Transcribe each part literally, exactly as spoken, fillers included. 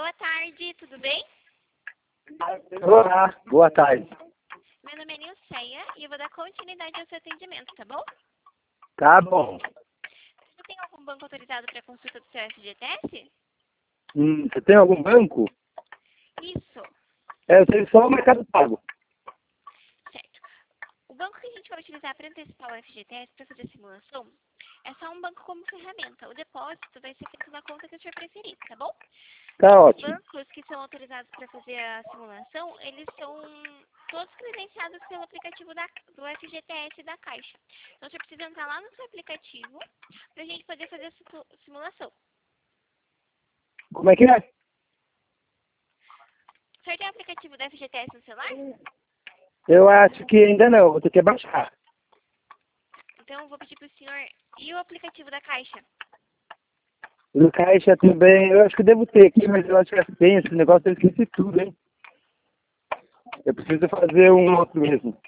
Boa tarde, tudo bem? Olá, boa tarde. Meu nome é Nilceia e eu vou dar continuidade ao seu atendimento, tá bom? Tá bom. Você tem algum banco autorizado para consulta do seu F G T S? Hum, você tem algum banco? Isso, É, eu tenho só o Mercado Pago. certo. O banco que a gente vai utilizar para antecipar o F G T S para fazer a simulação é só um banco como ferramenta. O depósito vai ser feito na conta que o senhor preferir, tá bom? Tá Os ótimo. bancos que são autorizados para fazer a simulação, eles são todos credenciados pelo aplicativo da, do F G T S da Caixa. Então você precisa entrar lá no seu aplicativo para a gente poder fazer a situ- simulação. Como é que é? O senhor tem o aplicativo do F G T S no celular? Eu acho que ainda não, vou ter que baixar. Então eu vou pedir para o senhor e o aplicativo da Caixa. No Caixa também, eu acho que devo ter aqui, mas eu acho que tem esse negócio, eu esqueci tudo, hein? Eu preciso fazer um outro mesmo.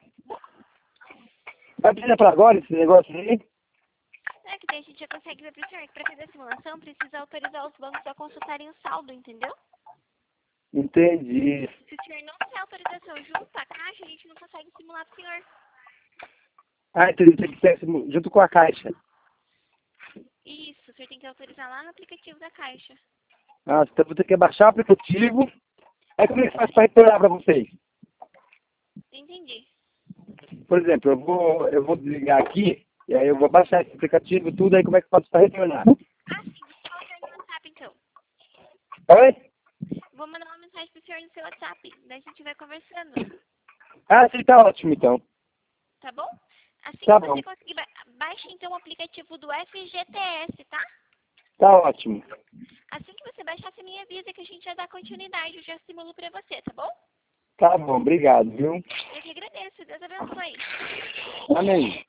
Vai precisar pra agora esse negócio aí? É que daí a gente já consegue ver para o senhor que para fazer a simulação precisa autorizar os bancos a consultarem o saldo, entendeu? Entendi. Se o senhor não tiver autorização junto à Caixa, a gente não consegue simular para o senhor. Ah, entendi, tem que ser junto com a Caixa. Isso, o senhor tem que autorizar lá no aplicativo da Caixa. Ah, então vou ter que baixar o aplicativo. Aí como é que faz para retornar para vocês? Entendi. Por exemplo, eu vou, eu vou desligar aqui, e aí eu vou baixar esse aplicativo, tudo, aí como é que eu faço para retornar? Ah, sim, deixa eu colocar no WhatsApp então. Oi? Vou mandar uma mensagem pro senhor no seu WhatsApp, daí a gente vai conversando, Ah, sim, tá ótimo então. tá bom? Assim Tá que bom, você conseguir, ba baixe então o aplicativo do F G T S, tá? tá ótimo. Assim que você baixar, você me avisa que a gente já dá continuidade, eu já simulo pra você, tá bom? Tá bom, obrigado, viu? Eu que agradeço, Deus abençoe. Amém.